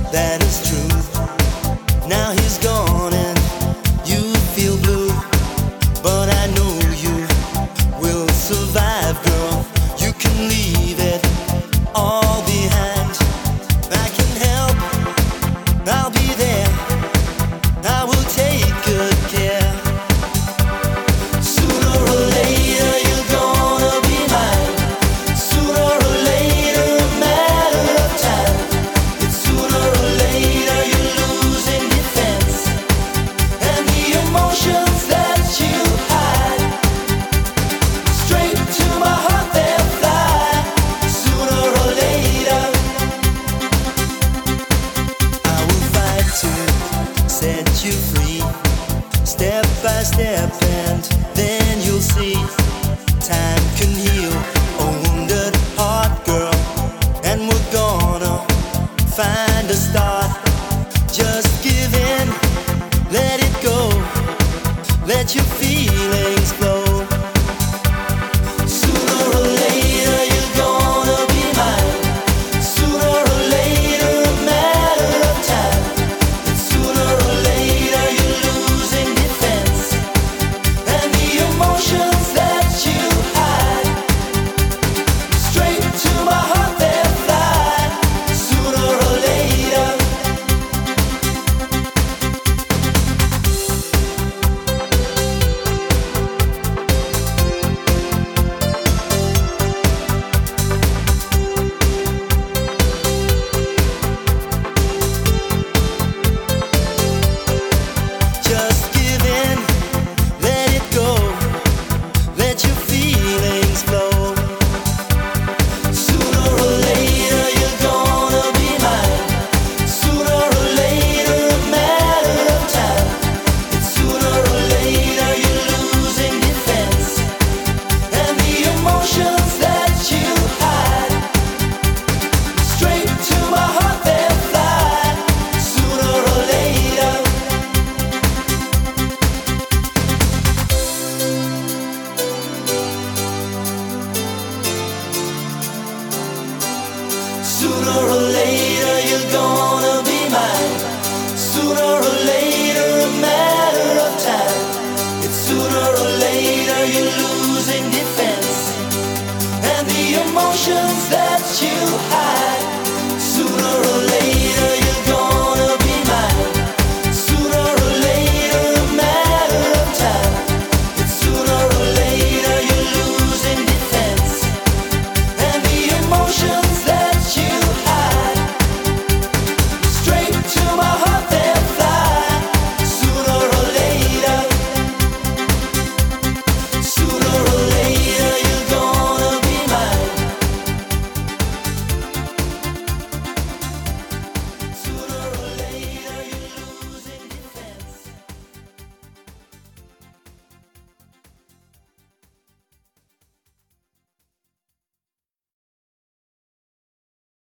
that is true. Now he's gone and you feel blue, but I know you will survive, girl. You can leave it all behind. I can help, I'll be there, I will take good care. Sooner or later you're gonna be mine. Sooner or later, a matter of time. It's sooner or later you're losing defense, and the emotions that you hide straight to my heart they'll fly. Sooner or later I will fight to set you free, step by step, and then you'll see time can heal a wounded heart, girl, and we're gonna find a start. Just give in, let it go, let your feelings flow. Sooner or later you're gonna be mine. Sooner or later, a matter of time. It's sooner or later you're losing defense, and the emotions that you hide straight to my heart they'll fly. Sooner or later. Just give in, let it go, let your feelings flow. Sooner or later you're gonna be mine. Sooner or later, a matter of time. It's sooner or later you're losing defense, and the emotions that you hide straight to my heart they'll fly. Sooner or later. Sooner or later you're gonna be mine. Sooner or later, a matter of time. It's sooner or later you're losing defense, and the emotions that you hide